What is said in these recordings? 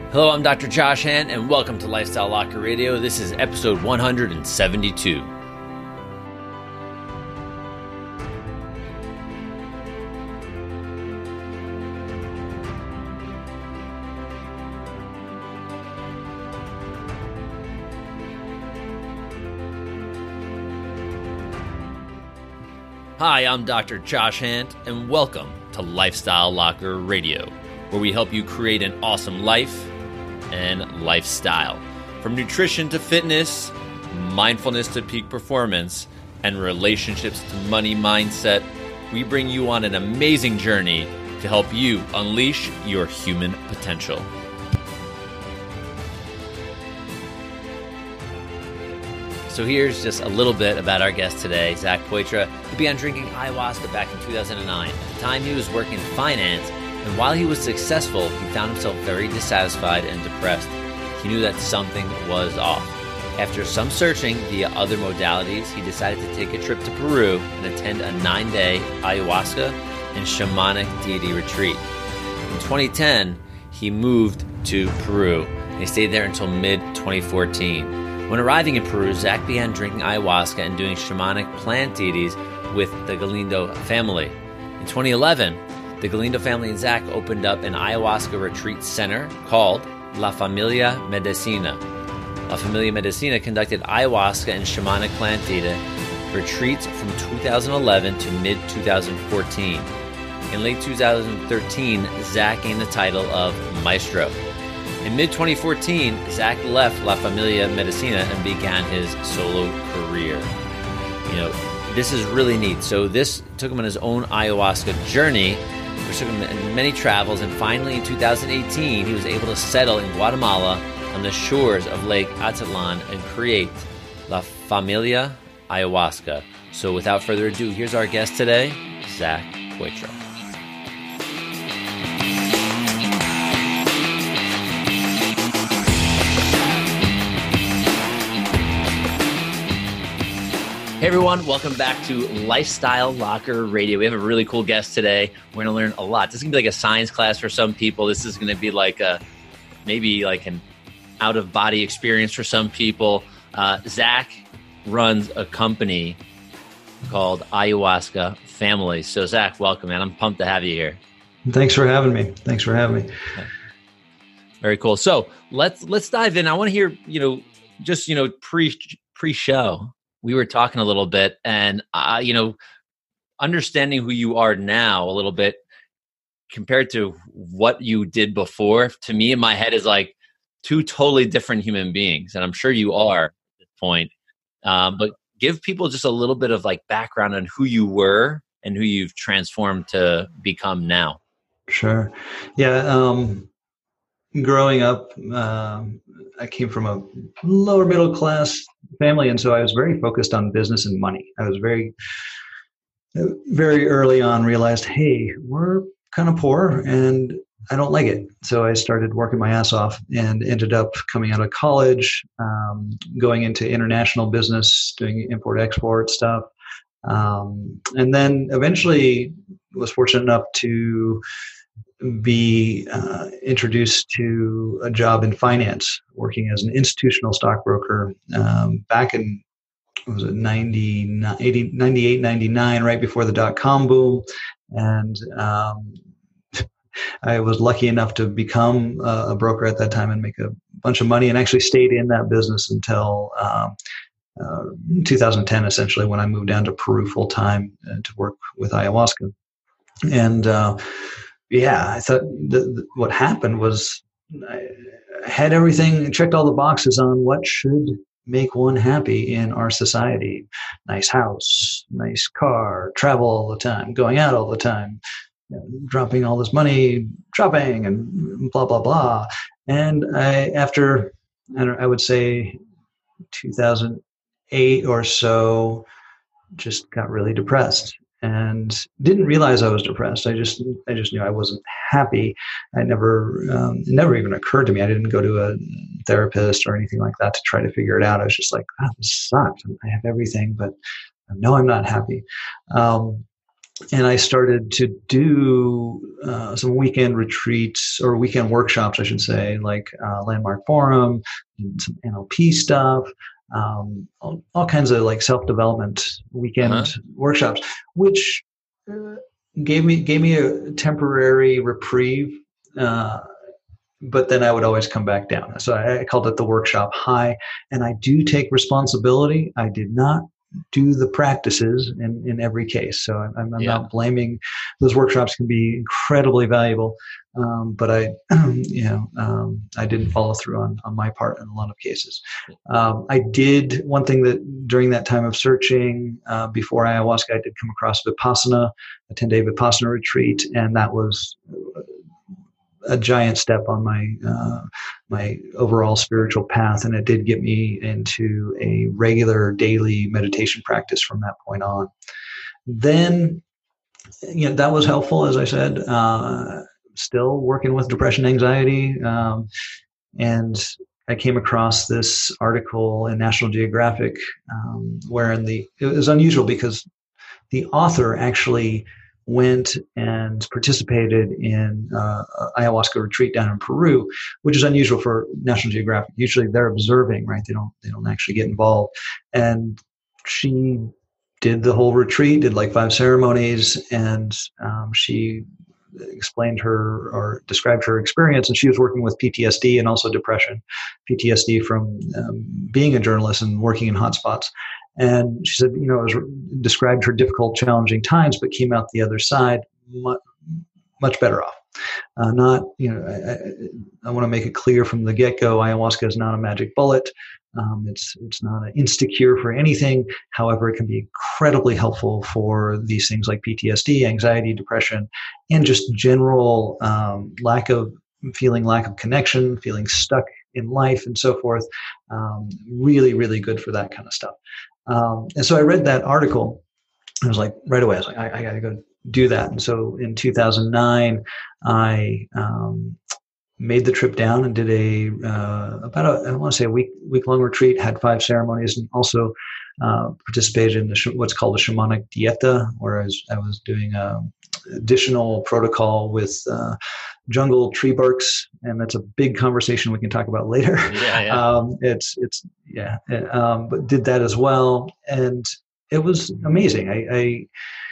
Hello, I'm Dr. Josh Hand, and welcome to Lifestyle Locker Radio. This is episode 172. Hi, I'm Dr. Josh Hand, and welcome to Lifestyle Locker Radio, where we help you create an awesome life and lifestyle. From nutrition to fitness, mindfulness to peak performance, and relationships to money mindset, we bring you on an amazing journey to help you unleash your human potential. So here's just a little bit about our guest today, Zach Poitras. He began drinking ayahuasca back in 2009. At the time, he was working in finance, and while he was successful, he found himself very dissatisfied and depressed. He knew that something was off. After some searching via other modalities, he decided to take a trip to Peru and attend a 9-day ayahuasca and shamanic deity retreat. In 2010, he moved to Peru, and he stayed there until mid-2014. When arriving in Peru, Zach began drinking ayahuasca and doing shamanic plant deities with the Galindo family. In 2011, the Galindo family and Zach opened up an ayahuasca retreat center called La Familia Medicina. La Familia Medicina conducted ayahuasca and shamanic plant deity retreats from 2011 to mid-2014. In late 2013, Zach gained the title of Maestro. In mid-2014, Zach left La Familia Medicina and began his solo career. This is really neat. So this took him on his own ayahuasca journey, which took him in many travels, and finally in 2018, he was able to settle in Guatemala on the shores of Lake Atitlan and create La Familia Ayahuasca. So without further ado, here's our guest today, Zach Poitras. Hey everyone, welcome back to Lifestyle Locker Radio. We have a really cool guest today. We're going to learn a lot. This is going to be like a science class for some people. This is going to be like maybe like an out-of-body experience for some people. Zach runs a company called Ayahuasca Family. So Zach, welcome, man. I'm pumped to have you here. Thanks for having me. Very cool. So let's dive in. I want to hear, pre-show. We were talking a little bit, and understanding who you are now a little bit compared to what you did before, to me in my head is like two totally different human beings, and I'm sure you are at this point. But give people just a little bit of like background on who you were and who you've transformed to become now. Sure. Yeah. Growing up, I came from a lower middle class family, and so I was very focused on business and money. I was very early on realized, hey, we're kind of poor and I don't like it. So I started working my ass off and ended up coming out of college, going into international business, doing import-export stuff. And then eventually was fortunate enough to be introduced to a job in finance, working as an institutional stockbroker back in, 98, 99, right before the dot-com boom. And I was lucky enough to become a broker at that time and make a bunch of money, and actually stayed in that business until 2010, essentially, when I moved down to Peru full-time to work with ayahuasca. And I thought what happened was I had everything, checked all the boxes on what should make one happy in our society. Nice house, nice car, travel all the time, going out all the time, dropping all this money, shopping, and blah, blah, blah. And after I would say 2008 or so, just got really depressed. And didn't realize I was depressed. I just knew I wasn't happy. It never even occurred to me. I didn't go to a therapist or anything like that to try to figure it out. I was just like, this sucks. I have everything, but no, I'm not happy. and I started to do some weekend retreats or weekend workshops, I should say, like Landmark Forum, and some NLP stuff, all kinds of like self-development weekend workshops, which gave me a temporary reprieve. But then I would always come back down. So I called it the workshop high, and I do take responsibility. I did not do the practices in every case. So I'm not blaming. Those workshops can be incredibly valuable, but I didn't follow through on my part in a lot of cases. I did one thing that during that time of searching before ayahuasca, I did come across Vipassana, a 10-day Vipassana retreat, and that was a giant step on my overall spiritual path, and it did get me into a regular daily meditation practice from that point on. Then, that was helpful, as I said. Still working with depression, anxiety, and I came across this article in National Geographic, wherein it was unusual because the author actually went and participated in ayahuasca retreat down in Peru, which is unusual for National Geographic. Usually they're observing, right? They don't actually get involved. And she did the whole retreat, did like 5 ceremonies, and she explained or described her experience. And she was working with PTSD and also depression, PTSD from being a journalist and working in hotspots. And she said, described her difficult, challenging times, but came out the other side much better off. I want to make it clear from the get-go, ayahuasca is not a magic bullet. It's not an insta-cure for anything. However, it can be incredibly helpful for these things like PTSD, anxiety, depression, and just general lack of connection, feeling stuck in life, and so forth. Really, really good for that kind of stuff. And so I read that article. I was like, right away, I was like, I got to go do that. And so in 2009, I made the trip down and did a week-long retreat, had 5 ceremonies, and also participated in what's called a shamanic dieta, where I was doing additional protocol with jungle tree barks, and that's a big conversation we can talk about later. But did that as well, and it was amazing.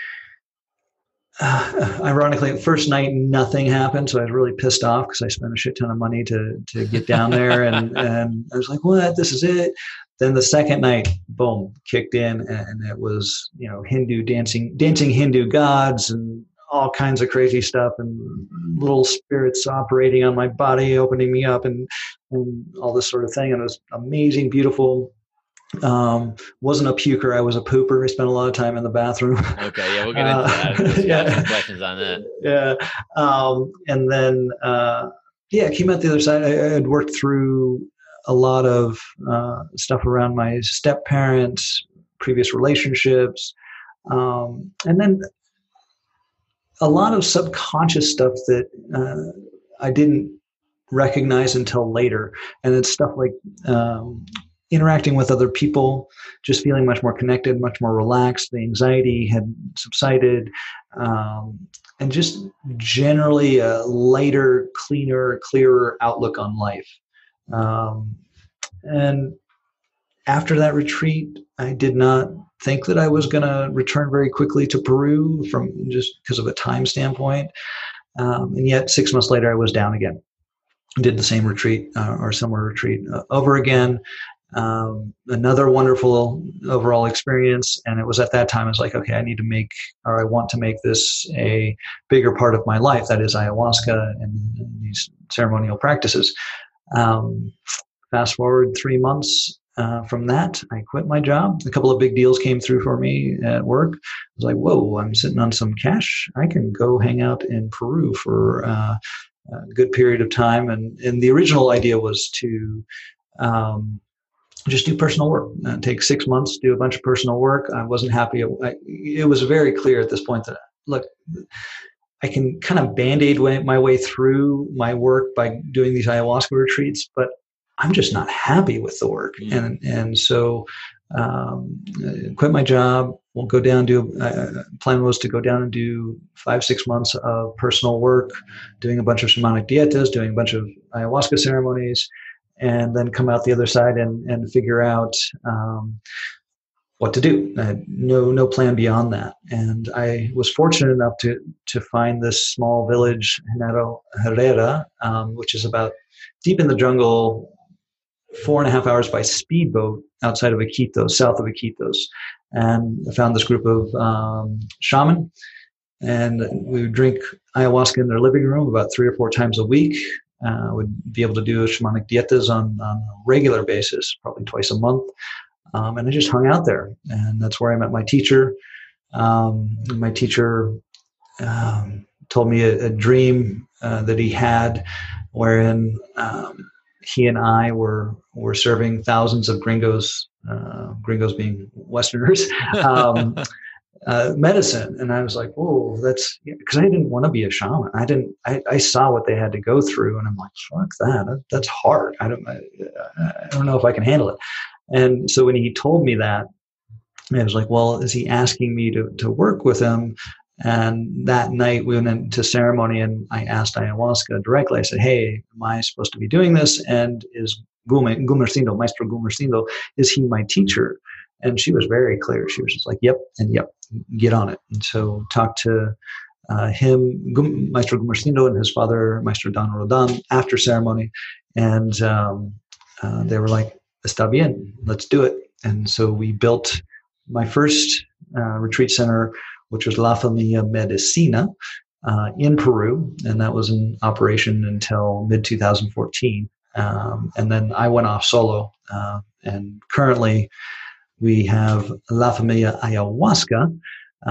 Ironically, the first night nothing happened, so I was really pissed off because I spent a shit ton of money to get down there, and I was like, "What? This is it." Then the second night, boom, kicked in, and it was Hindu dancing Hindu gods and all kinds of crazy stuff, and little spirits operating on my body, opening me up, and all this sort of thing. And it was amazing, beautiful. Wasn't a puker, I was a pooper. I spent a lot of time in the bathroom. Okay, yeah, we'll get into that. Some questions on that. And then came out the other side. I had worked through a lot of stuff around my step parents, previous relationships, and then a lot of subconscious stuff that I didn't recognize until later. And it's stuff like interacting with other people, just feeling much more connected, much more relaxed. The anxiety had subsided, and just generally a lighter, cleaner, clearer outlook on life. And after that retreat, I did not think that I was going to return very quickly to Peru just because of a time standpoint. And yet 6 months later, I was down again. Did the same retreat or similar retreat over again. Another wonderful overall experience. And it was at that time, I was like, okay, I want to make this a bigger part of my life. That is ayahuasca and these ceremonial practices. Fast forward 3 months from that, I quit my job. A couple of big deals came through for me at work. I was like, whoa, I'm sitting on some cash. I can go hang out in Peru for a good period of time. And the original idea was to just do personal work. Take 6 months, do a bunch of personal work. I wasn't happy. It was very clear at this point that, look, I can kind of Band-Aid my way through my work by doing these ayahuasca retreats, but I'm just not happy with the work. And so quit my job, we'll go down, plan was to go down and do 5-6 months of personal work, doing a bunch of shamanic dietas, doing a bunch of ayahuasca ceremonies, and then come out the other side and figure out what to do. I had no plan beyond that. And I was fortunate enough to find this small village, Genaro Herrera, which is about deep in the jungle, 4.5 hours by speedboat outside of Iquitos, south of Iquitos. And I found this group of shaman, and we would drink ayahuasca in their living room about 3 or 4 times a week. Would be able to do shamanic dietas on a regular basis, probably twice a month. And I just hung out there. And that's where I met my teacher. My teacher told me a dream that he had, wherein he and I were serving thousands of gringos being Westerners, medicine. And I was like, whoa, that's, because I didn't want to be a shaman. I saw what they had to go through, and I'm like, fuck that. That's hard. I don't know if I can handle it. And so when he told me that, I was like, well, is he asking me to work with him? And that night we went into ceremony, and I asked ayahuasca directly. I said, hey, am I supposed to be doing this? And is Gumersindo, Maestro Gumersindo, is he my teacher? And she was very clear. She was just like, yep, and yep, get on it. And so talked to him, Maestro Gumersindo, and his father, Maestro Don Rodan, after ceremony. And they were like, está bien, let's do it. And so we built my first retreat center, which was La Familia Medicina in Peru. And that was in operation until mid-2014. And then I went off solo. And currently we have La Familia Ayahuasca,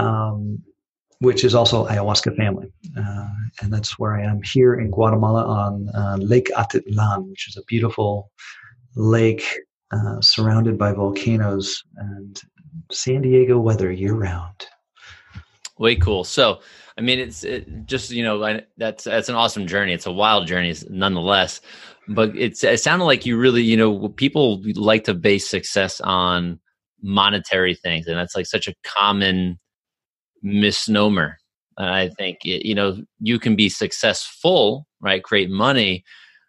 which is also ayahuasca family. And that's where I am here in Guatemala on Lake Atitlan, which is a beautiful lake surrounded by volcanoes and San Diego weather year round. Way cool. So, I mean, it's just, that's an awesome journey. It's a wild journey nonetheless, but it sounded like you really, people like to base success on monetary things. And that's like such a common misnomer. And I think, you can be successful, right? Create money.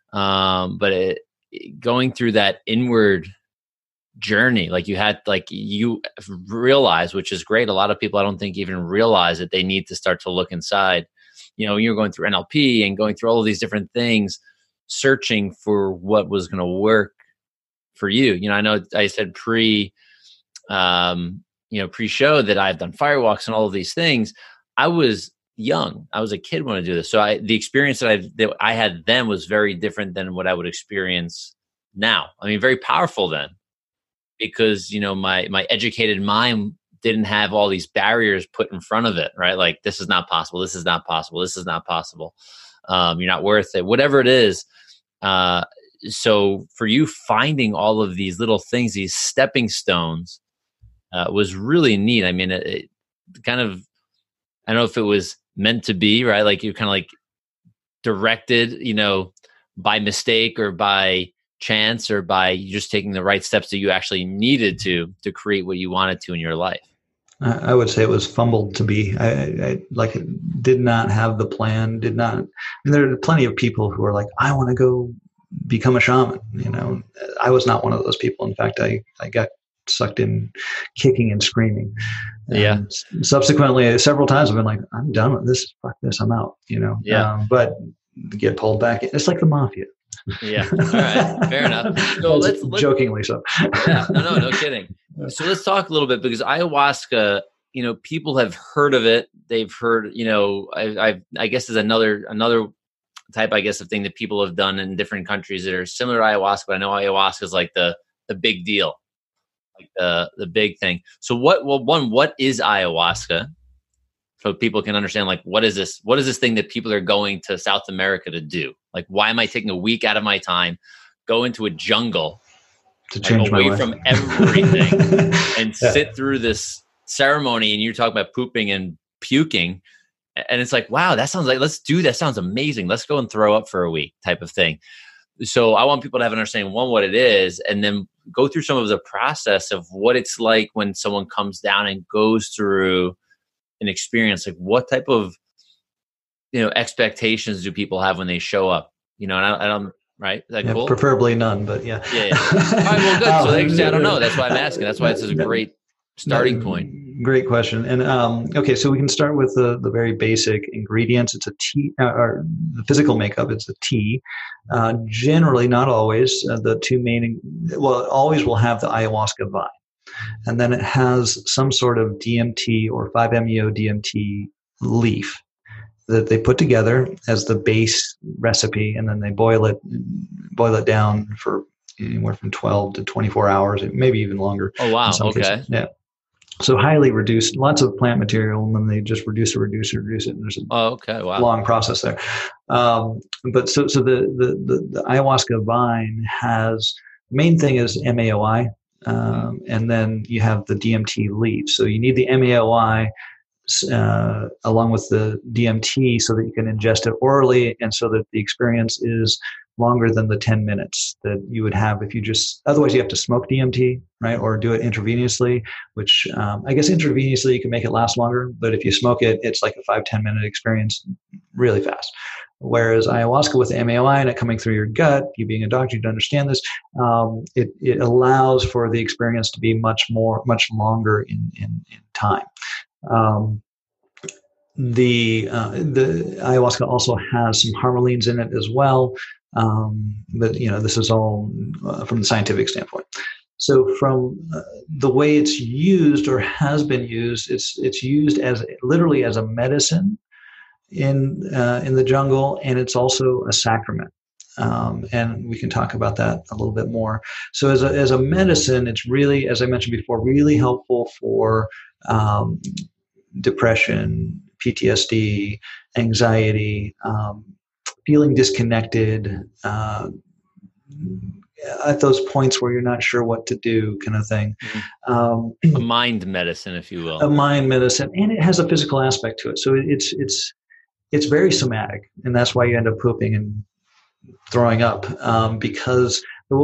But going through that inward journey, you realize, which is great. A lot of people, I don't think, even realize that they need to start to look inside. You're going through NLP and going through all of these different things, searching for what was going to work for you. I know I said pre-show that I've done firewalks and all of these things. I was young. I was a kid when I do this. So the experience that I had then was very different than what I would experience now. I mean, very powerful then, because, my educated mind didn't have all these barriers put in front of it, right? Like, this is not possible. This is not possible. This is not possible. You're not worth it, whatever it is. So for you, finding all of these little things, these stepping stones, was really neat. I mean, it kind of, I don't know if it was meant to be, right? Like, you're kind of like directed, by mistake or by chance or by just taking the right steps that you actually needed to create what you wanted to in your life. I would say it was fumbled to be. I did not have the plan, there are plenty of people who are like, I want to go become a shaman. I was not one of those people. In fact, I got sucked in kicking and screaming. And subsequently, several times I've been like, I'm done with this. Fuck this. I'm out, but get pulled back. It's like the mafia. Yeah. All right. Fair enough. So let's jokingly so. Yeah. No kidding. So let's talk a little bit, because ayahuasca, people have heard of it. They've heard, I guess there's another type, I guess, of thing that people have done in different countries that are similar to ayahuasca. But I know ayahuasca is like the big deal, like the big thing. So what is ayahuasca? So people can understand, like, what is this? What is this thing that people are going to South America to do? Like, why am I taking a week out of my time, go into a jungle to change away my life from everything and sit through this ceremony? And you're talking about pooping and puking. And it's like, wow, that sounds like, let's do that. Sounds amazing. Let's go and throw up for a week type of thing. So I want people to have an understanding, one, what it is, and then go through some of the process of what it's like when someone comes down and goes through an experience? Like what type of, expectations do people have when they show up? And I don't, right? Is that cool? Preferably none, but yeah. Yeah. All right, well, good. So actually, I don't know. That's why I'm asking. That's why this is a great starting point. Great question. And okay, so we can start with the very basic ingredients. It's a tea, or the physical makeup. It's a tea. Generally, not always. The two main, it always will have the ayahuasca vine, and then it has some sort of DMT or 5-MeO DMT leaf that they put together as the base recipe, and then they boil it down for anywhere from 12 to 24 hours, maybe even longer. Oh, wow. Okay. Cases. Yeah. So highly reduced, lots of plant material, and then they just reduce it, and there's a long process there. But so the ayahuasca vine has, main thing is MAOI, and then you have the DMT leaf. So you need the MAOI along with the DMT so that you can ingest it orally, and so that the experience is longer than the 10 minutes that you would have if you otherwise you have to smoke DMT, right? Or do it intravenously, which I guess intravenously you can make it last longer, but if you smoke it, it's like a 5-10 minute experience really fast. Whereas ayahuasca with the MAOI and it coming through your gut, you being a doctor, you'd understand this, it allows for the experience to be much longer in time. The ayahuasca also has some harmalines in it as well. But this is all from the scientific standpoint. So from the way it's used or has been used, it's used as literally as a medicine in the jungle, and it's also a sacrament. And we can talk about that a little bit more. So as a medicine, it's really, as I mentioned before, really helpful for depression, PTSD, anxiety, feeling disconnected, at those points where you're not sure what to do, kind of thing. A mind medicine, if you will. A mind medicine, and it has a physical aspect to it. So it's very somatic, and that's why you end up pooping and throwing up. Because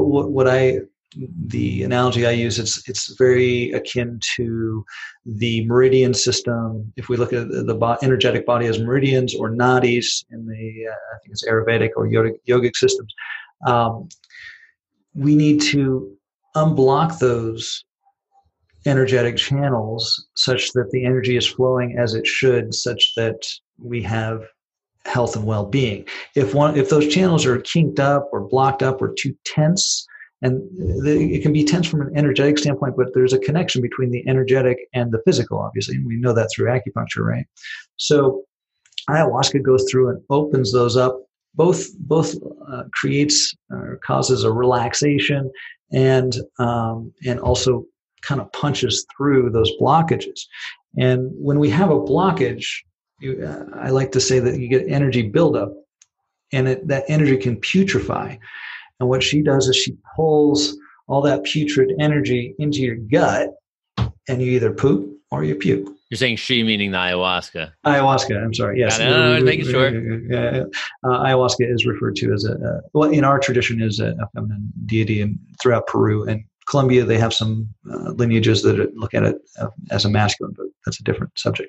the analogy I use, it's very akin to the meridian system. If we look at the energetic body as meridians or nadis in the I think it's Ayurvedic or yogic systems, we need to unblock those energetic channels such that the energy is flowing as it should, such that we have health and well-being. If those channels are kinked up or blocked up or too tense, and it can be tense from an energetic standpoint, but there's a connection between the energetic and the physical, obviously. And we know that through acupuncture, right? So ayahuasca goes through and opens those up, both creates or causes a relaxation and also kind of punches through those blockages. And when we have a blockage, I like to say that you get energy buildup, and that energy can putrefy. And what she does is she pulls all that putrid energy into your gut, and you either poop or you puke. You're saying she, meaning the ayahuasca. Ayahuasca, I'm sorry. Yes. I was making sure. Ayahuasca is referred to as in our tradition is a feminine deity, and throughout Peru and Colombia, they have some lineages that look at it as a masculine, but that's a different subject.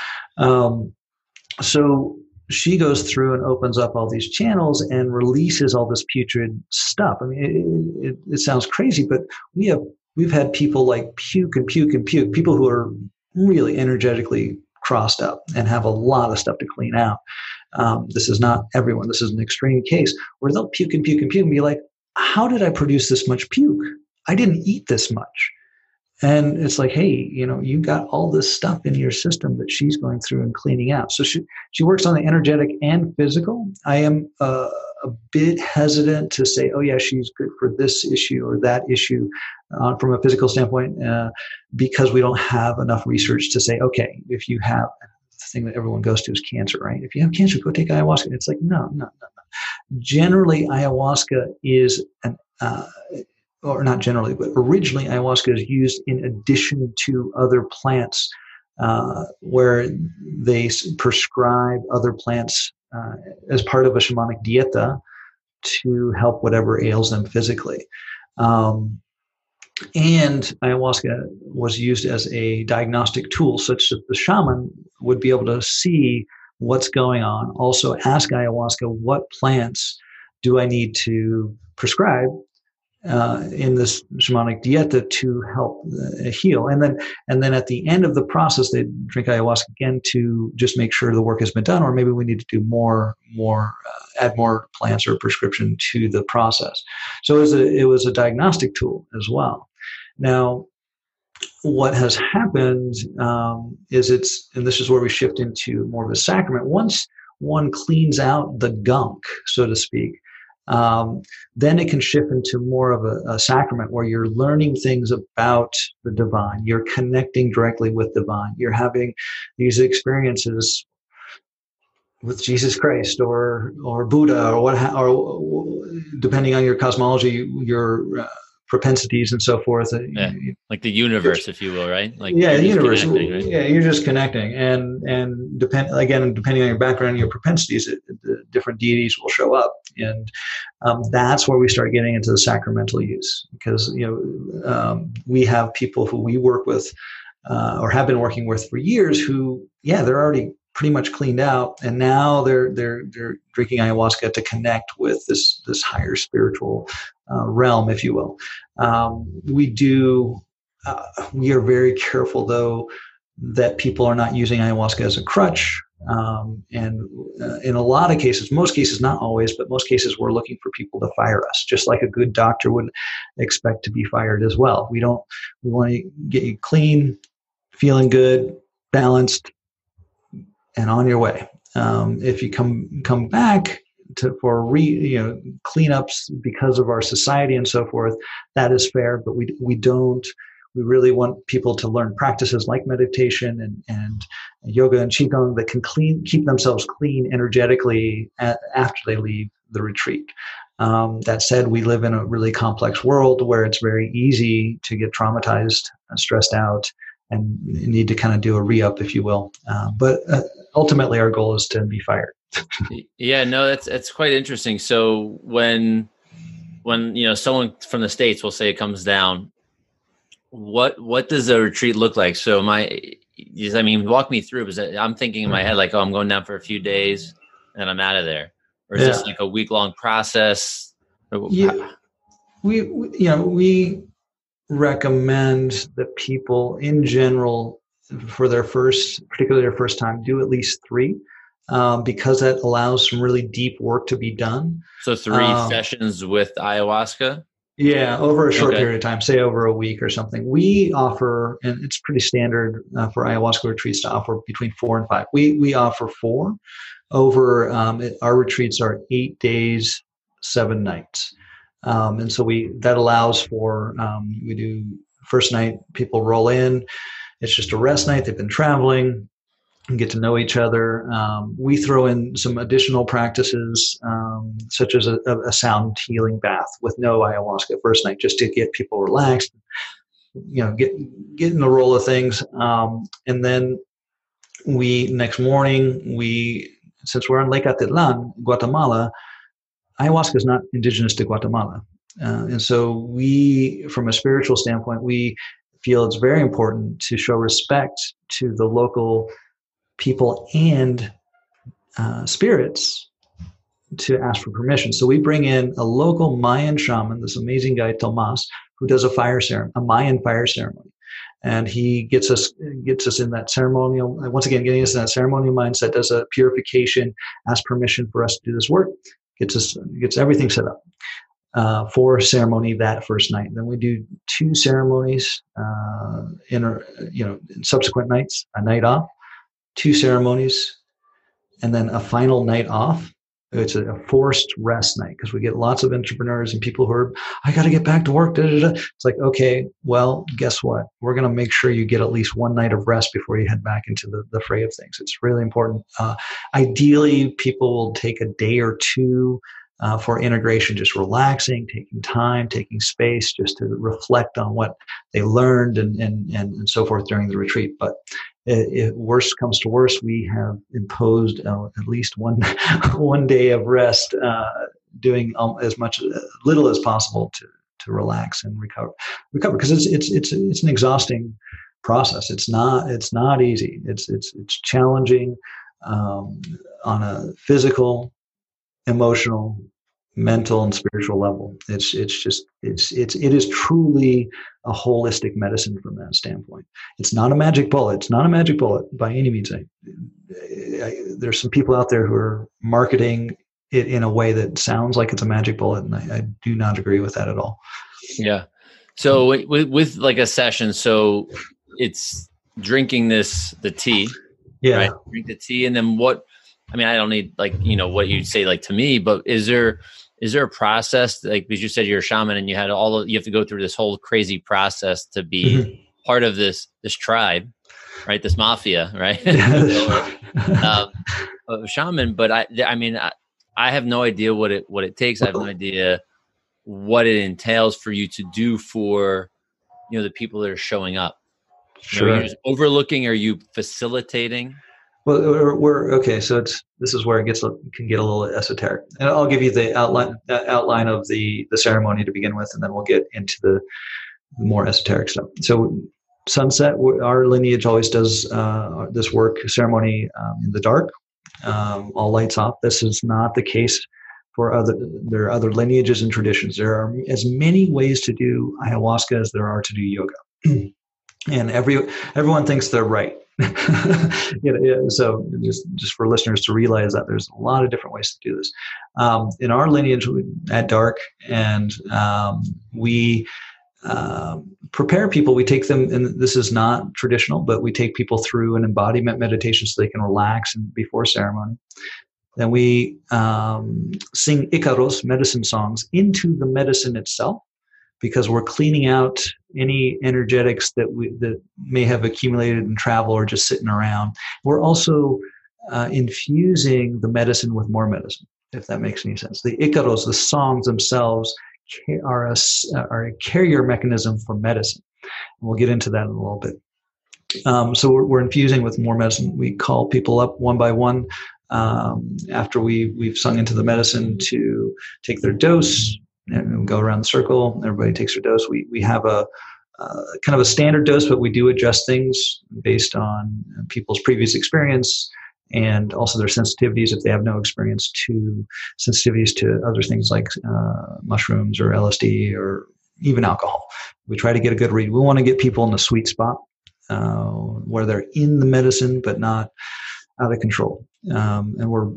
So she goes through and opens up all these channels and releases all this putrid stuff. I mean, it sounds crazy, but we've had people like puke and puke and puke, people who are really energetically crossed up and have a lot of stuff to clean out. This is not everyone. This is an extreme case where they'll puke and puke and puke and be like, how did I produce this much puke? I didn't eat this much. And it's like, hey, you got all this stuff in your system that she's going through and cleaning out. So she works on the energetic and physical. I am a bit hesitant to say, oh yeah, she's good for this issue or that issue from a physical standpoint, because we don't have enough research to say, okay, if you have the thing that everyone goes to is cancer, right? If you have cancer, go take ayahuasca. And it's like, no. Generally, ayahuasca is or not generally, but originally ayahuasca is used in addition to other plants, where they prescribe other plants as part of a shamanic dieta to help whatever ails them physically. And ayahuasca was used as a diagnostic tool such that the shaman would be able to see what's going on. Also ask ayahuasca, what plants do I need to prescribe in this shamanic dieta to help heal? And then at the end of the process, they drink ayahuasca again to just make sure the work has been done, or maybe we need to do add more plants or prescription to the process. So it was a diagnostic tool as well. Now, what has happened is and this is where we shift into more of a sacrament. Once one cleans out the gunk, so to speak, then it can shift into more of a sacrament where you're learning things about the divine. You're connecting directly with divine. You're having these experiences with Jesus Christ or Buddha or depending on your cosmology, your propensities and so forth. Yeah, like the universe, if you will, right? Like the universe. Right? Yeah, you're just connecting, and depending on your background and your propensities, the different deities will show up, and that's where we start getting into the sacramental use, because we have people who we work with or have been working with for years who, they're already pretty much cleaned out, and now they're drinking ayahuasca to connect with this higher spiritual realm, if you will. We are very careful, though, that people are not using ayahuasca as a crutch. And in a lot of cases, most cases, not always, but most cases, we're looking for people to fire us, just like a good doctor would expect to be fired as well. We want to get you clean, feeling good, balanced, and on your way. If you come back for cleanups because of our society and so forth, that is fair. But we we really want people to learn practices like meditation and yoga and qigong that can keep themselves clean energetically after they leave the retreat. That said, we live in a really complex world where it's very easy to get traumatized and stressed out and need to kind of do a re-up, if you will. But ultimately, our goal is to be fired. Yeah, no, that's quite interesting. So when someone from the States will say it comes down, what does a retreat look like? So walk me through, because I'm thinking in my head like, I'm going down for a few days and I'm out of there. Or is this like a week-long process? Yeah, we recommend that people in general, for particularly their first time, do at least 3, because that allows some really deep work to be done. So 3 sessions with ayahuasca? Yeah, over a short period of time, say over a week or something. We offer, and it's pretty standard for ayahuasca retreats to offer between 4 and 5. We offer 4. Our retreats are 8 days, 7 nights. And so that allows for, we do first night, people roll in. It's just a rest night. They've been traveling and get to know each other. We throw in some additional practices, such as a sound healing bath with no ayahuasca first night, just to get people relaxed, get in the roll of things. And then next morning, since we're on Lake Atitlan, Guatemala, ayahuasca is not indigenous to Guatemala. And so from a spiritual standpoint, we feel it's very important to show respect to the local people and spirits to ask for permission. So we bring in a local Mayan shaman, this amazing guy, Tomas, who does a Mayan fire ceremony. And he gets us in that ceremonial, once again, getting us in that ceremonial mindset, does a purification, asks permission for us to do this work, gets everything set up for ceremony that first night. Then we do 2 ceremonies in subsequent nights, a night off, 2 ceremonies, and then a final night off. It's a forced rest night, because we get lots of entrepreneurs and people who are, I got to get back to work. Da, da, da. It's like, okay, well, guess what? We're going to make sure you get at least 1 night of rest before you head back into the fray of things. It's really important. Ideally, people will take a day or 2 for integration, just relaxing, taking time, taking space, just to reflect on what they learned and so forth during the retreat. But if worst comes to worst, we have imposed at least one day of rest, doing as little as possible relax and recover because it's an exhausting process. It's not easy. It's challenging on a physical, emotional, mental, and spiritual level. It is truly a holistic medicine from that standpoint. It's not a magic bullet. It's not a magic bullet by any means. There's some people out there who are marketing it in a way that sounds like it's a magic bullet, and I do not agree with that at all. Yeah. So with like a session, so it's drinking the tea. Yeah. Right? Drink the tea, and then what? I mean, I don't need like, what you'd say like to me, but is there a process, like, because you said you're a shaman and you have to go through this whole crazy process to be part of this tribe, right? This mafia, right? Of shaman. But I mean, I have no idea what it takes. I have no idea what it entails for you to do for, the people that are showing up. Sure. Are you just overlooking? Are you facilitating? Well, we're okay. So this is where it can get a little esoteric, and I'll give you the outline of the ceremony to begin with, and then we'll get into the more esoteric stuff. So, sunset, our lineage always does this work ceremony in the dark, all lights off. This is not the case for there are other lineages and traditions. There are as many ways to do ayahuasca as there are to do yoga, and everyone thinks they're right. So just for listeners to realize that there's a lot of different ways to do this. In our lineage at Dark, and we prepare people. We take them, and this is not traditional, but we take people through an embodiment meditation so they can relax before ceremony. Then we sing Icaros, medicine songs, into the medicine itself, because we're cleaning out any energetics that may have accumulated in travel or just sitting around. We're also infusing the medicine with more medicine, if that makes any sense. The Icaros, the songs themselves, are a carrier mechanism for medicine. And we'll get into that in a little bit. So we're infusing with more medicine. We call people up one by one after we've sung into the medicine to take their dose. And we go around the circle. Everybody takes their dose. We have a kind of a standard dose, but we do adjust things based on people's previous experience and also their sensitivities, if they have no experience, to sensitivities to other things like mushrooms or LSD or even alcohol. We try to get a good read. We want to get people in the sweet spot where they're in the medicine but not out of control. And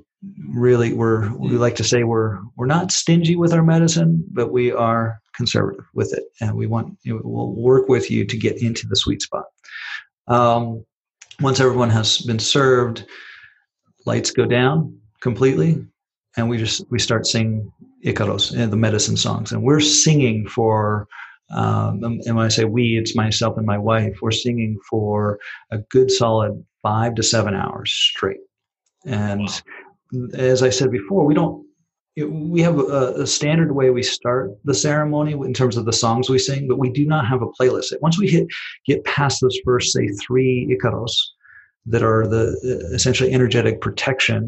we like to say we're not stingy with our medicine, but we are conservative with it, and we'll work with you to get into the sweet spot. Once everyone has been served, lights go down completely, and we start singing Icaros and the medicine songs, and we're singing for. And when I say we, it's myself and my wife. We're singing for a good solid 5 to 7 hours straight, and. Wow. As I said before, we have a standard way we start the ceremony in terms of the songs we sing, but we do not have a playlist. Once we get past those first, say, 3 Icaros that are the essentially energetic protection,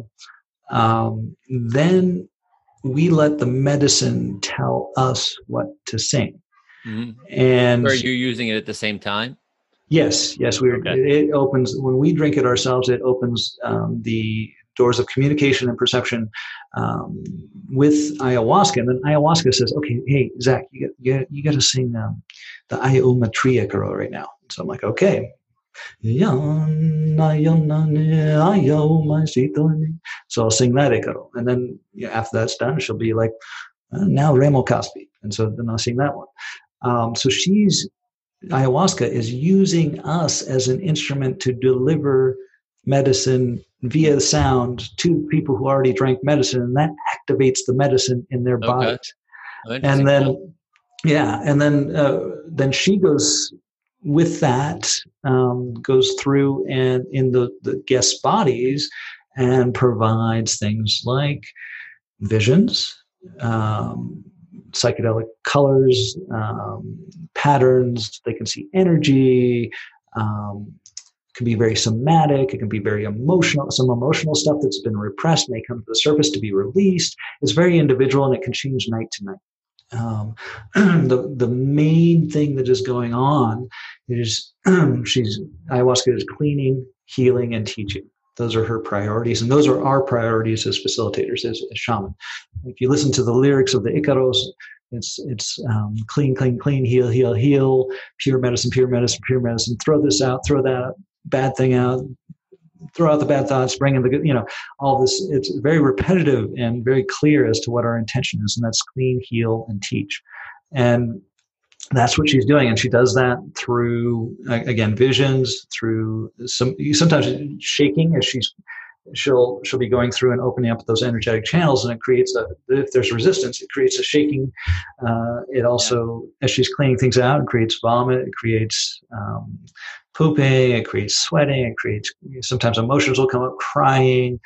then we let the medicine tell us what to sing. Mm-hmm. And are you using it at the same time? Yes. It opens, when we drink it ourselves, it opens the doors of communication and perception with ayahuasca. And then ayahuasca says, okay, hey, Zach, you got to sing the Ayo Matria Icaro right now. So I'm like, okay. So I'll sing that Icaro. And then after that's done, she'll be like, now Remo Caspi. And so then I'll sing that one. So ayahuasca is using us as an instrument to deliver medicine via sound to people who already drank medicine, and that activates the medicine in their body. And then, then she goes with that, goes through and in the guest bodies and provides things like visions, psychedelic colors, patterns. They can see energy. It can be very somatic. It can be very emotional. Some emotional stuff that's been repressed may come to the surface to be released. It's very individual, and it can change night to night. The main thing that is going on is ayahuasca is cleaning, healing, and teaching. Those are her priorities, and those are our priorities as facilitators, as shaman. If you listen to the lyrics of the Icaros, it's clean, clean, clean, heal, heal, heal, pure medicine, pure medicine, pure medicine. Throw this out, throw that bad thing out, throw out the bad thoughts, bring in the good, all this. It's very repetitive and very clear as to what our intention is, and that's clean, heal, and teach. And that's what she's doing. And she does that through, again, visions, through sometimes shaking as she'll be going through and opening up those energetic channels, and it creates if there's resistance, it creates a shaking. It also, as she's cleaning things out, it creates vomit, it creates pooping, it creates sweating, it creates, sometimes emotions will come up, crying.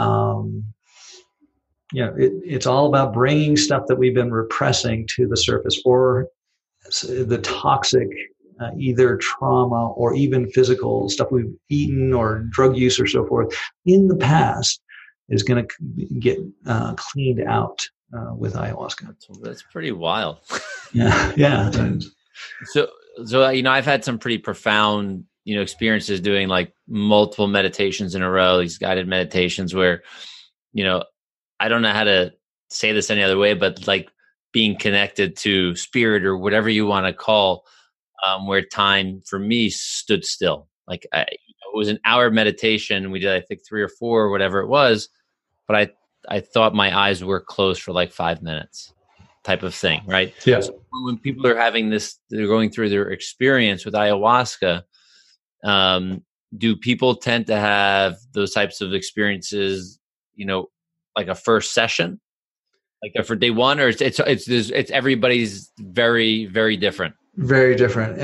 It's all about bringing stuff that we've been repressing to the surface, or the toxic either trauma or even physical stuff we've eaten or drug use or so forth in the past is going to get cleaned out with ayahuasca. That's pretty wild. Yeah. So I've had some pretty profound experiences doing like multiple meditations in a row, these guided meditations where I don't know how to say this any other way, but like being connected to spirit or whatever you want to call, where time for me stood still. Like it was an hour meditation. We did, I think, 3 or 4 or whatever it was, but I thought my eyes were closed for like 5 minutes type of thing. Right. Yeah. So when people are having this, they're going through their experience with ayahuasca. Do people tend to have those types of experiences, like a first session? Like for day one, or it's everybody's very, very different. Very different.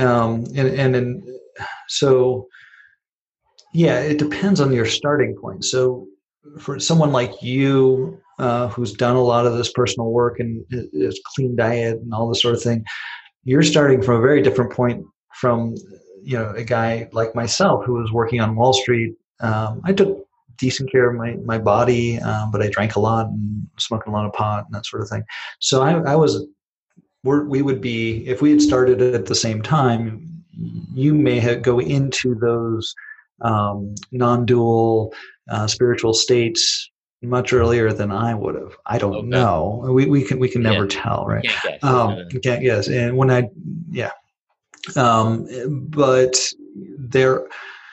So it depends on your starting point. So for someone like you, who's done a lot of this personal work and is clean diet and all this sort of thing, you're starting from a very different point from, a guy like myself who was working on Wall Street. I took decent care of my body, but I drank a lot and smoked a lot of pot and that sort of thing. So we would be, if we had started at the same time, you may go into those non-dual spiritual states much earlier than I would have. I don't know. We can never tell, right? Can't guess. And when but there,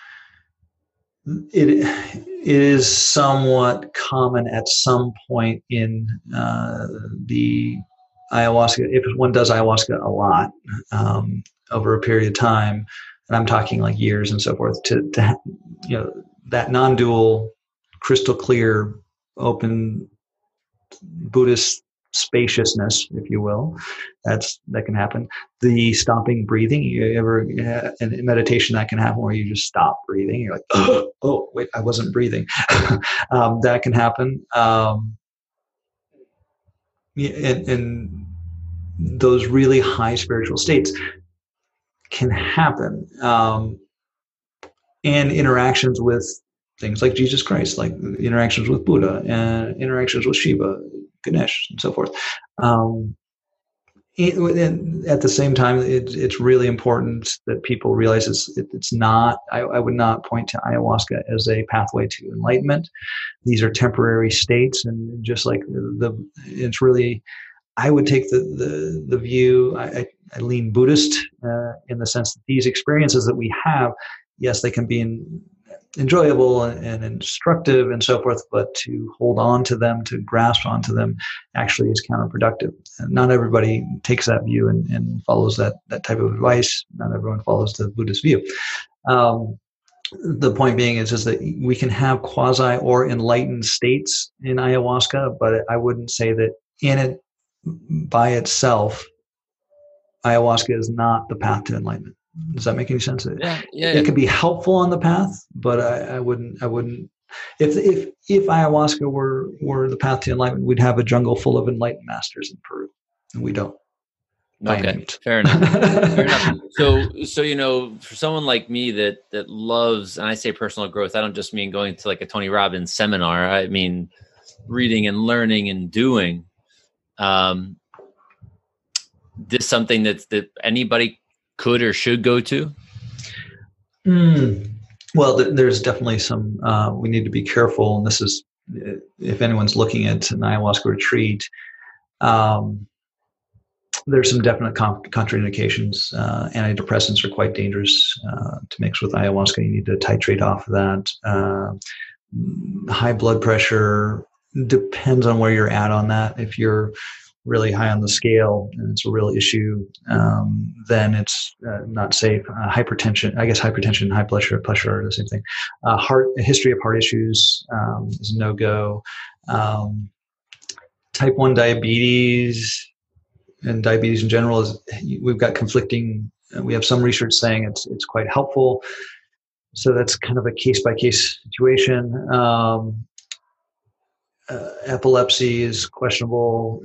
it is somewhat common at some point in the ayahuasca, if one does ayahuasca a lot over a period of time, and I'm talking like years and so forth, to that non-dual, crystal clear, open Buddhist spaciousness, if you will, that can happen. The stopping breathing, you ever in meditation that can happen where you just stop breathing. You're like, oh wait, I wasn't breathing. That can happen. And those really high spiritual states can happen. And interactions with things like Jesus Christ, like interactions with Buddha and interactions with Shiva, Ganesh, and so forth. And at the same time, it's really important that people realize it's not, I would not point to ayahuasca as a pathway to enlightenment. These are temporary states, and just like it's really, I would take the view, I lean Buddhist in the sense that these experiences that we have, yes, they can be enjoyable and instructive and so forth, but to hold on to them, to grasp onto them, actually is counterproductive. And not everybody takes that view and follows that type of advice. Not everyone follows the Buddhist view. The point being is that we can have quasi or enlightened states in ayahuasca, but I wouldn't say that in it by itself, ayahuasca is not the path to enlightenment. Does that make any sense? Yeah. It can be helpful on the path, but I wouldn't. If ayahuasca were the path to enlightenment, we'd have a jungle full of enlightened masters in Peru, and we don't. Okay, fair enough. So for someone like me that loves, and I say personal growth, I don't just mean going to like a Tony Robbins seminar. I mean reading and learning and doing. this something that anybody could or should go to? Well, there's definitely some, we need to be careful. And this is, if anyone's looking at an ayahuasca retreat, there's some definite contraindications. Antidepressants are quite dangerous to mix with ayahuasca. You need to titrate off of that. High blood pressure depends on where you're at on that. If you're really high on the scale and it's a real issue, then it's not safe. Hypertension, high blood pressure are the same thing. A history of heart issues is a no-go. Type 1 diabetes and diabetes in general we've got conflicting. We have some research saying it's quite helpful. So that's kind of a case-by-case situation. Epilepsy is questionable.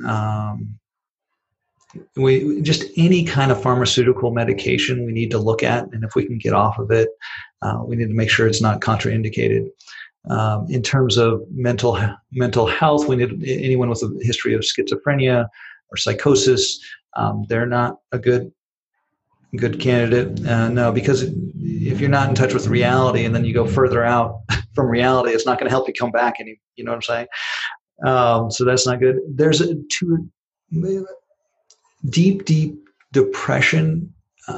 We just any kind of pharmaceutical medication we need to look at, and if we can get off of it, we need to make sure it's not contraindicated. In terms of mental health, we need anyone with a history of schizophrenia or psychosis. They're not a good candidate. No, because if you're not in touch with reality and then you go further out from reality, it's not going to help you come back. You know what I'm saying? So that's not good. There's deep depression.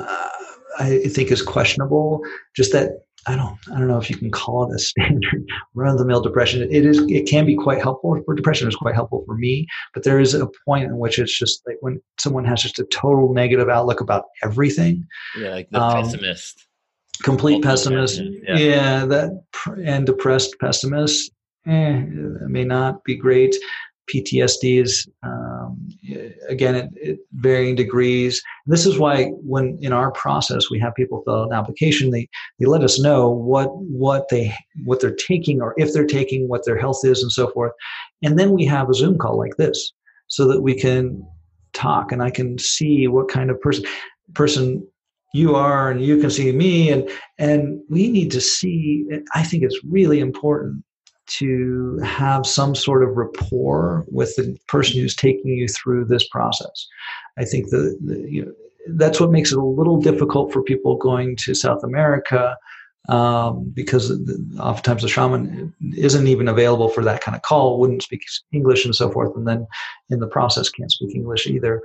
I think is questionable. Just that I don't know if you can call it a standard run-of-the-mill depression. It can be quite helpful for depression. It's quite helpful for me, but there is a point in which it's just like when someone has just a total negative outlook about everything. Yeah, like the pessimist. Complete pessimist. Yeah, and depressed pessimist may not be great. PTSD is, again, at varying degrees. This is why when in our process we have people fill out an application, they let us know what they're taking, or if they're taking, what their health is, and so forth. And then we have a Zoom call like this so that we can talk and I can see what kind of person you are, and you can see me, and we need to see. I think it's really important to have some sort of rapport with the person who's taking you through this process. I think that's what makes it a little difficult for people going to South America, because oftentimes the shaman isn't even available for that kind of call, wouldn't speak English and so forth, and then in the process can't speak English either.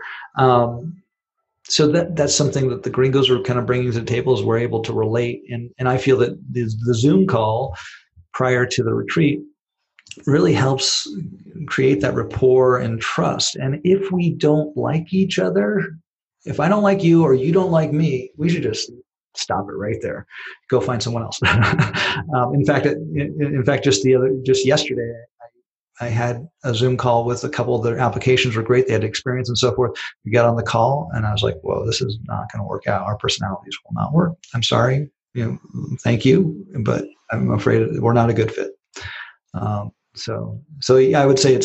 So that's something that the gringos are kind of bringing to the table, is we're able to relate. And I feel that the Zoom call prior to the retreat really helps create that rapport and trust. And if we don't like each other, if I don't like you or you don't like me, we should just stop it right there. Go find someone else. In fact, just yesterday, I had a Zoom call with a couple of their applications were great. They had experience and so forth. We got on the call and I was like, whoa, this is not going to work out. Our personalities will not work. I'm sorry. Thank you, but I'm afraid we're not a good fit. So yeah, I would say it's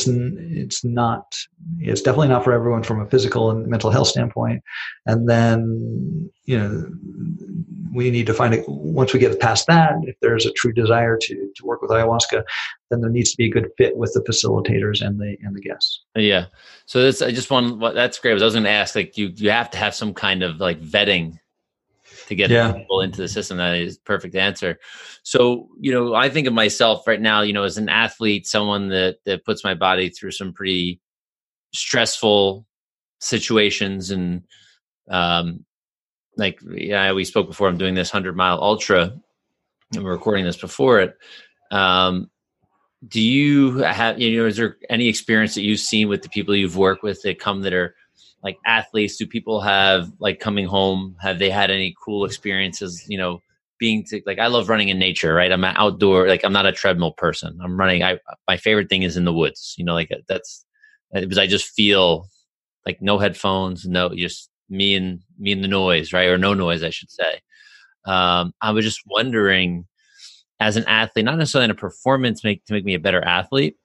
definitely not for everyone from a physical and mental health standpoint. And then, we need to find it once we get past that. If there's a true desire to work with ayahuasca, then there needs to be a good fit with the facilitators and the guests. Yeah. So that's great. I was going to ask, like, you have to have some kind of like vetting to get people into the system. That is perfect answer. So, I think of myself right now, as an athlete, someone that puts my body through some pretty stressful situations. And, we spoke before, I'm doing this 100-mile ultra and we're recording this before it. Do you have, is there any experience that you've seen with the people you've worked with that are like athletes? Do people have, like, coming home, have they had any cool experiences, I love running in nature, right? I'm an outdoor, like, I'm not a treadmill person. I'm running. My favorite thing is in the woods, that's because I just feel like no headphones, just me and the noise, right? Or no noise, I should say. I was just wondering, as an athlete, not necessarily in a performance to make me a better athlete,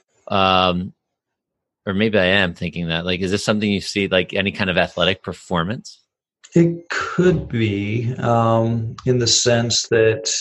or maybe I am thinking that, like, is this something you see, like any kind of athletic performance? It could be, in the sense that,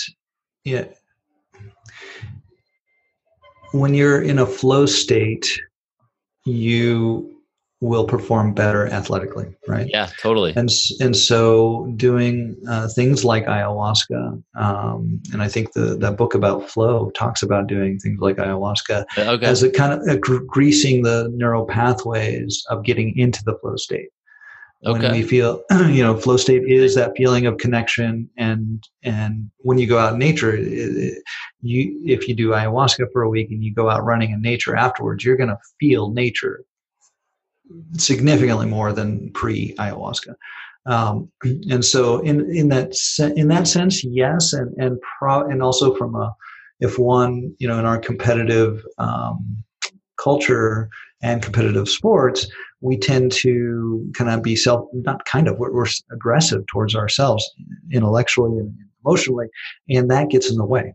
when you're in a flow state, you will perform better athletically, right? Yeah, totally. And so doing things like ayahuasca, and I think that book about flow talks about doing things like ayahuasca Okay. as a kind of greasing the neural pathways of getting into the flow state. When we feel, flow state is that feeling of connection, and when you go out in nature, if you do ayahuasca for a week and you go out running in nature afterwards, you're going to feel nature significantly more than pre-ayahuasca. And so in that sense, yes, and also from if one, in our competitive culture and competitive sports, we tend to kind of be we're aggressive towards ourselves intellectually and emotionally, and that gets in the way.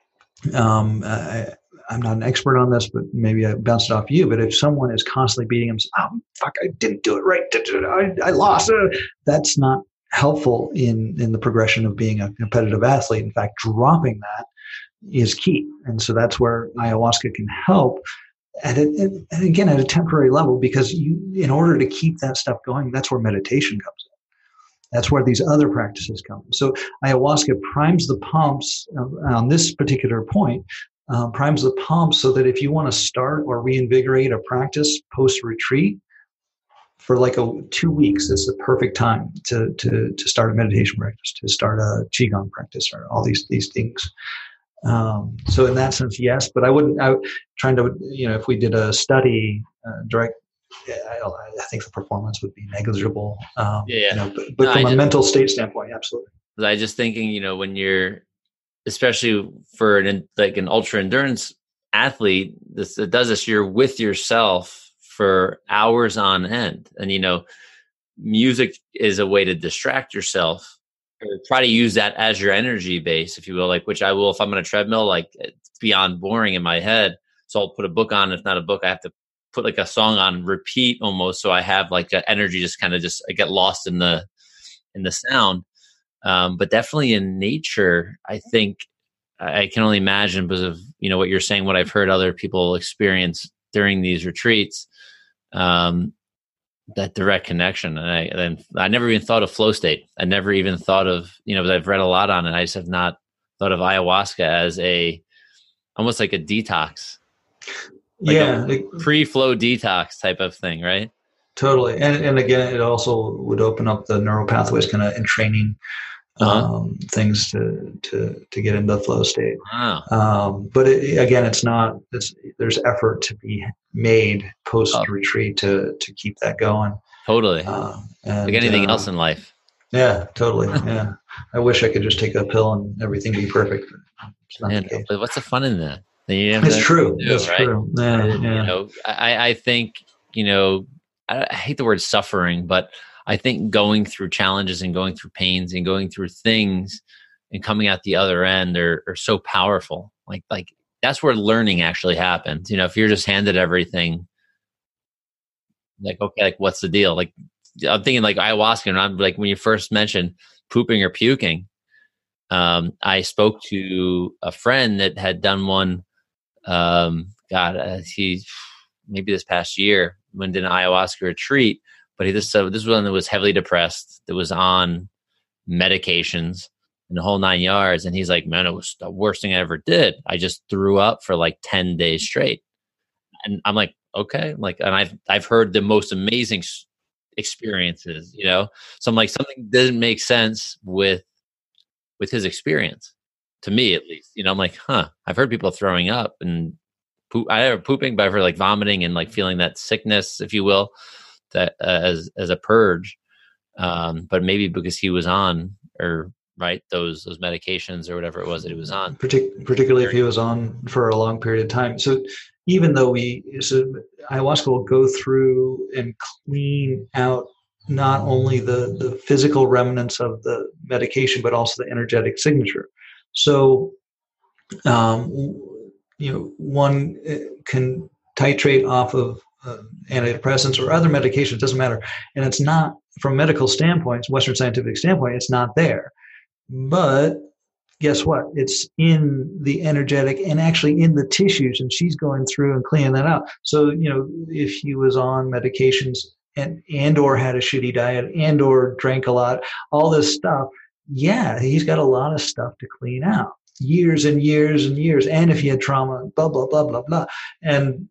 I'm not an expert on this, but maybe I bounced it off you. But if someone is constantly beating themselves, oh, fuck, I didn't do it right. I lost. That's not helpful in the progression of being a competitive athlete. In fact, dropping that is key. And so that's where ayahuasca can help at a temporary level, because in order to keep that stuff going, that's where meditation comes in. That's where these other practices come. So ayahuasca primes the pumps on this particular point. Primes the pump so that if you want to start or reinvigorate a practice post-retreat for like 2 weeks, it's the perfect time to start a meditation practice, to start a qigong practice, or all these things. So in that sense, yes, but if we did a study direct, I think the performance would be negligible. But from a mental state standpoint, absolutely. I was just thinking, when you're, especially for an ultra endurance athlete, it does this. You're with yourself for hours on end, and music is a way to distract yourself, or try to use that as your energy base, if you will. Like, which I will if I'm on a treadmill. Like, it's beyond boring in my head, so I'll put a book on. If not a book, I have to put like a song on repeat almost, so I have like that energy. I get lost in the sound. But definitely in nature, I think I can only imagine, because of what you're saying, what I've heard other people experience during these retreats, that direct connection. And I never even thought of flow state. I never even thought of, I've read a lot on it. I just have not thought of ayahuasca as almost like a detox, a pre-flow detox type of thing, right? Totally. And again, it also would open up the neural pathways kind of in training things to get into the flow state. Wow. But there's effort to be made post-retreat to keep that going. Totally. Like anything else in life. Yeah, totally. Yeah. I wish I could just take a pill and everything be perfect. But what's the fun in that? It's true. It's right? True. Yeah. I think, I hate the word suffering, but I think going through challenges and going through pains and going through things and coming out the other end are so powerful. Like that's where learning actually happens. If you're just handed everything, like, okay, like what's the deal? Like, I'm thinking like ayahuasca, and I'm like, when you first mentioned pooping or puking, I spoke to a friend that had done one. He maybe this past year when did an ayahuasca retreat, but this was one that was heavily depressed, that was on medications and the whole 9 yards. And he's like, man, it was the worst thing I ever did. I just threw up for like 10 days straight. And I'm like, okay. And I've heard the most amazing experiences, So I'm like, something doesn't make sense with his experience, to me at least. I'm like, I've heard people throwing up and I have pooping, but I've heard like vomiting and like feeling that sickness, if you will, that as a purge. But maybe because he was on those medications or whatever it was that he was on. Particularly if he was on for a long period of time. So even though ayahuasca will go through and clean out not only the physical remnants of the medication, but also the energetic signature. So, one can titrate off of antidepressants or other medications, doesn't matter. And it's not, from medical standpoints, Western scientific standpoint, it's not there. But guess what? It's in the energetic and actually in the tissues, and she's going through and cleaning that out. So, if he was on medications and or had a shitty diet and or drank a lot, all this stuff, yeah, he's got a lot of stuff to clean out. Years and years and years. And if he had trauma, blah, blah, blah, blah, blah. And,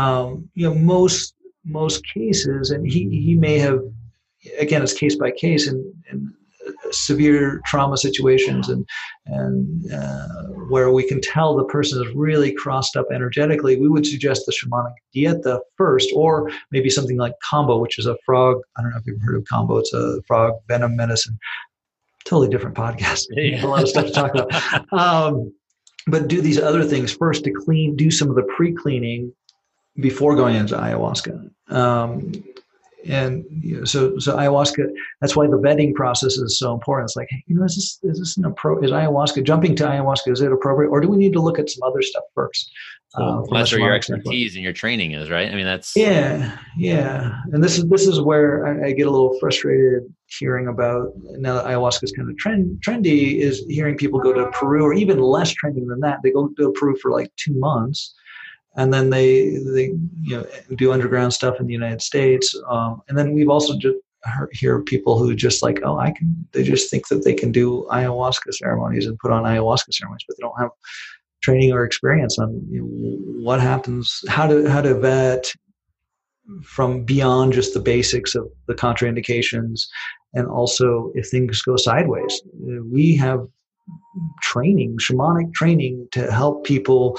most cases, and he may have, again, it's case by case, and severe trauma situations and where we can tell the person is really crossed up energetically, we would suggest the shamanic dieta first, or maybe something like Kambo, which is a frog. I don't know if you've heard of Kambo. It's a frog venom medicine. Totally different podcast. Yeah. A lot of stuff to talk about. But do these other things first to do some of the pre-cleaning before going into ayahuasca. And so ayahuasca, that's why the vetting process is so important. It's like, hey, is this is ayahuasca, jumping to ayahuasca, is it appropriate? Or do we need to look at some other stuff first? That's where your expertise and your training is, right? I mean, that's... Yeah. And this is where I get a little frustrated hearing about, now that ayahuasca is kind of trendy, is hearing people go to Peru, or even less trending than that. They go to Peru for like 2 months. And then they do underground stuff in the United States. And then we've also just hear people who just like, they just think that they can do ayahuasca ceremonies and put on ayahuasca ceremonies, but they don't have training or experience on what happens, how to vet from beyond just the basics of the contraindications. And also if things go sideways, we have training, shamanic training, to help people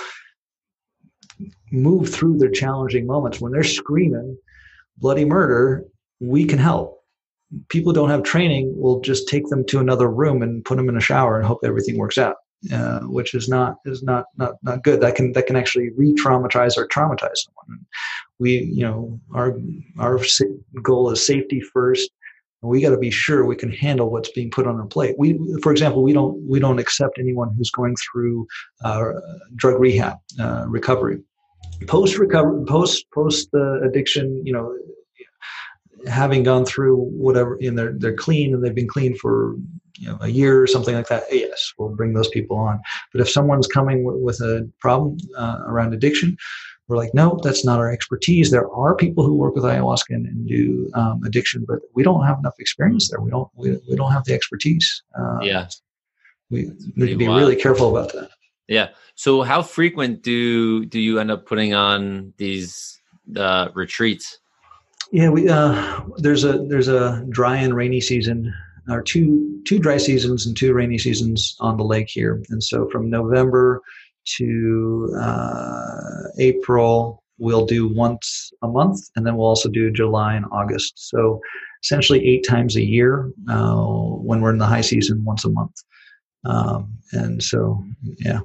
move through their challenging moments. When they're screaming bloody murder, we can help. People don't have training, we'll just take them to another room and put them in a shower and hope everything works out, which is not good. That can actually re-traumatize or traumatize someone. We, our goal is safety first. And we got to be sure we can handle what's being put on our plate. For example, we don't accept anyone who's going through drug rehab, recovery. Post-recovery, post addiction, having gone through whatever, and they're clean and they've been clean for a year or something like that. Yes, we'll bring those people on. But if someone's coming with a problem around addiction, we're like, no, that's not our expertise. There are people who work with ayahuasca and do addiction, but we don't have enough experience there. We don't have the expertise. We need to be really careful about that. Yeah. So how frequent do you end up putting on these retreats? Yeah, there's a dry and rainy season, or two dry seasons and 2 rainy seasons on the lake here. And so from November to April, we'll do once a month, and then we'll also do July and August. So essentially 8 times a year when we're in the high season, once a month. And so, yeah.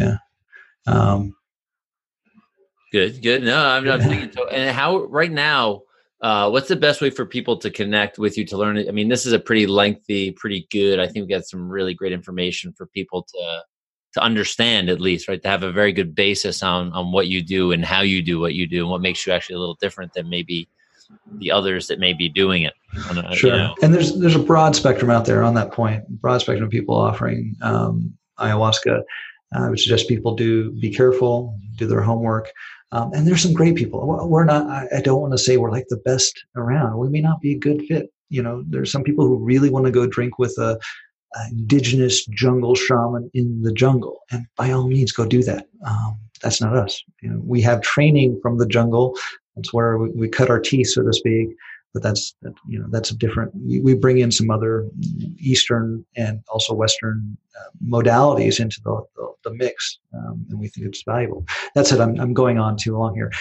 Good. No, I'm not thinking so. And how right now, what's the best way for people to connect with you to learn it? I mean, this is a pretty lengthy, pretty good. I think we got some really great information for people to understand, at least, right? To have a very good basis on what you do and how you do what you do and what makes you actually a little different than maybe the others that may be doing it. Sure. And there's a broad spectrum out there on that point, broad spectrum of people offering ayahuasca. I would suggest people be careful, do their homework. And there's some great people. We're not, I don't want to say we're like the best around. We may not be a good fit. There's some people who really want to go drink with a indigenous jungle shaman in the jungle. And by all means, go do that. That's not us. We have training from the jungle. That's where we cut our teeth, so to speak. But that's a different, we bring in some other Eastern and also Western modalities into the mix, and we think it's valuable. That's it. I'm going on too long here.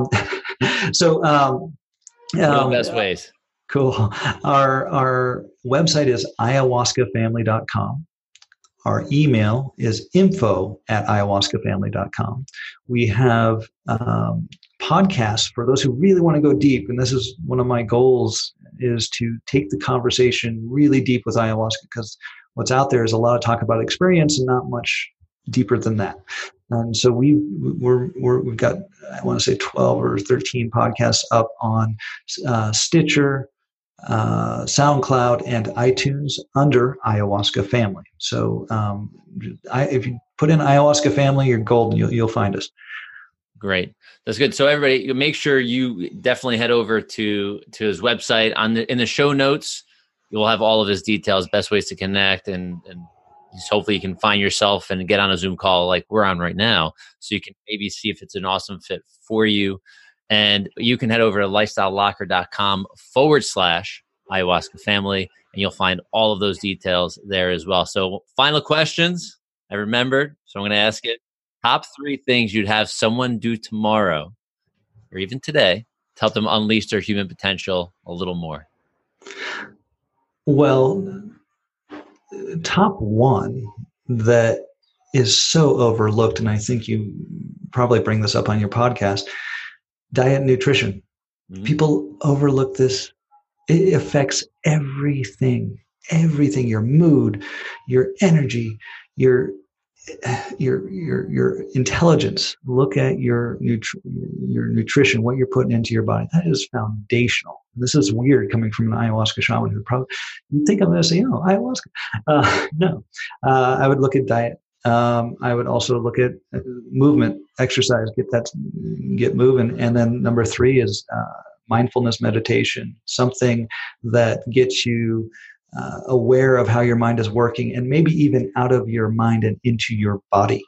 Best ways. Cool. Our website is ayahuascafamily.com. Our email is info@ayahuascafamily.com. We have podcasts for those who really want to go deep. And this is one of my goals, is to take the conversation really deep with ayahuasca, because what's out there is a lot of talk about experience and not much deeper than that. And so we've got, I want to say 12 or 13 podcasts up on Stitcher, SoundCloud, and iTunes under Ayahuasca Family. So if you put in Ayahuasca Family, you're golden. You'll find us. Great. That's good. So everybody, make sure you definitely head over to his website. In the show notes, you'll have all of his details, best ways to connect, and just hopefully you can find yourself and get on a Zoom call like we're on right now, so you can maybe see if it's an awesome fit for you. And you can head over to lifestylelocker.com/ayahuasca family, and you'll find all of those details there as well. So final questions I remembered, so I'm going to ask it. Top 3 things you'd have someone do tomorrow or even today to help them unleash their human potential a little more. Well, top 1 that is so overlooked, and I think you probably bring this up on your podcast, diet and nutrition. Mm-hmm. People overlook this. It affects everything, your mood, your energy, your intelligence. Look at your nutrition, what you're putting into your body. That is foundational. This is weird coming from an ayahuasca shaman who probably, you think I'm going to say, ayahuasca. No, I would look at diet. I would also look at movement, exercise, get moving. And then number 3 is mindfulness meditation, something that gets you aware of how your mind is working, and maybe even out of your mind and into your body.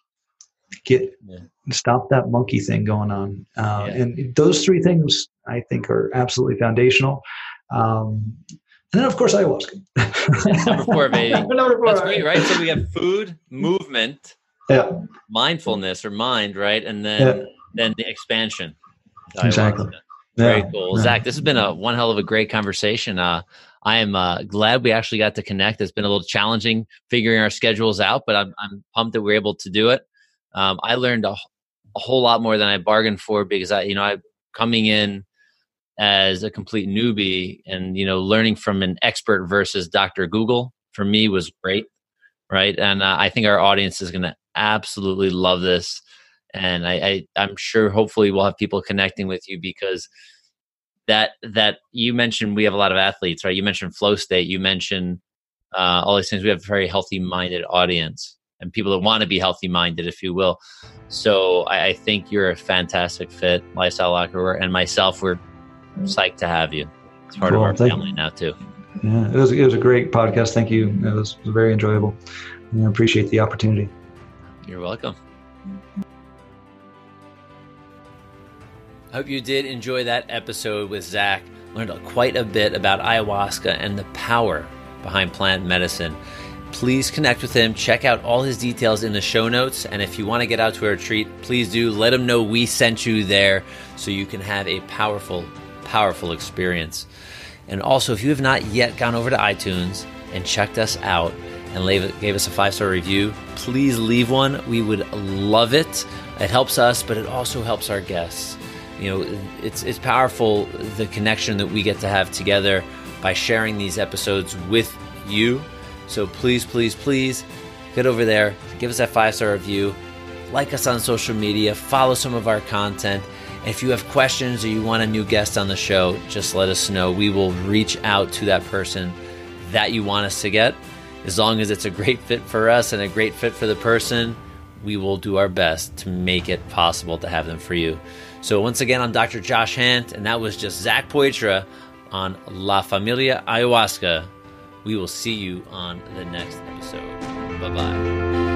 Stop that monkey thing going on. And those 3 things I think are absolutely foundational. And then, of course, ayahuasca. Number 4, baby. Number 4. That's great, right? So we have food, movement, mindfulness or mind, right? And then the expansion. Exactly. Very cool. Yeah. Zach, this has been one hell of a great conversation. I am glad we actually got to connect. It's been a little challenging figuring our schedules out, but I'm pumped that we're able to do it. I learned a whole lot more than I bargained for, because I coming in as a complete newbie and, learning from an expert versus Dr. Google for me was great. Right. And I think our audience is going to absolutely love this. And I'm sure hopefully we'll have people connecting with you, because that you mentioned, we have a lot of athletes, right? You mentioned flow state. You mentioned all these things. We have a very healthy minded audience and people that want to be healthy minded, if you will. So I think you're a fantastic fit. Lifestyle Locker and myself, we're psyched to have you. It's part of our family now too. Yeah, it was a great podcast. Thank you. It was very enjoyable. I appreciate the opportunity. You're welcome. I hope you did enjoy that episode with Zach. Learned quite a bit about ayahuasca and the power behind plant medicine. Please connect with him. Check out all his details in the show notes. And if you want to get out to a retreat, please do. Let him know we sent you there so you can have a powerful, powerful experience. And also, if you have not yet gone over to iTunes and checked us out and gave us a 5-star review, please leave one. We would love it. It helps us, but it also helps our guests. It's powerful, the connection that we get to have together by sharing these episodes with you. So please, please, please get over there, give us that 5-star review, like us on social media, follow some of our content. And if you have questions or you want a new guest on the show, just let us know. We will reach out to that person that you want us to get. As long as it's a great fit for us and a great fit for the person, we will do our best to make it possible to have them for you. So once again, I'm Dr. Josh Hant, and that was just Zach Poitras on La Familia Ayahuasca. We will see you on the next episode. Bye-bye.